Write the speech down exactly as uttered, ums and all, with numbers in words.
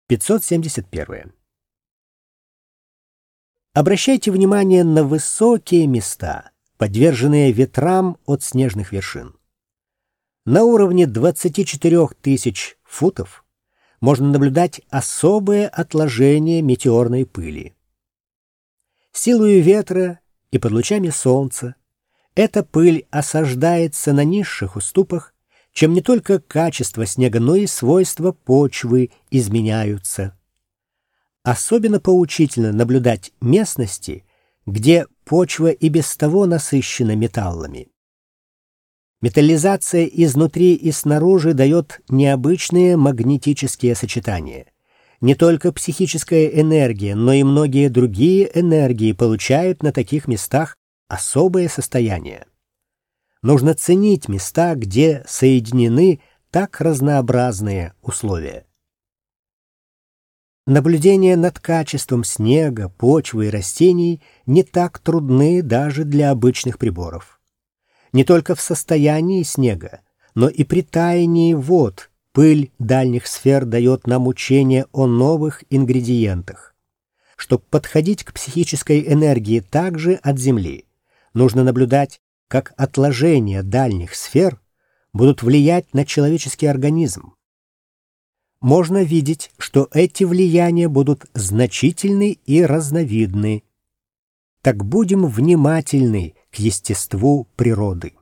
пятьсот семьдесят первое. Обращайте внимание на высокие места, подверженные ветрам от снежных вершин. На уровне двадцати четырёх тысяч футов можно наблюдать особое отложение метеорной пыли. Силою ветра и под лучами солнца эта пыль осаждается на низших уступах, чем не только качество снега, но и свойства почвы изменяются. Особенно поучительно наблюдать местности, где почва и без того насыщена металлами. Металлизация изнутри и снаружи дает необычные магнетические сочетания. Не только психическая энергия, но и многие другие энергии получают на таких местах особое состояние. Нужно ценить места, где соединены так разнообразные условия. Наблюдения над качеством снега, почвы и растений не так трудны даже для обычных приборов. Не только в состоянии снега, но и при таянии вод пыль дальних сфер дает нам учение о новых ингредиентах. Чтобы подходить к психической энергии также от Земли, нужно наблюдать, как отложения дальних сфер будут влиять на человеческий организм. Можно видеть, что эти влияния будут значительны и разновидны. Так будем внимательны к естеству природы.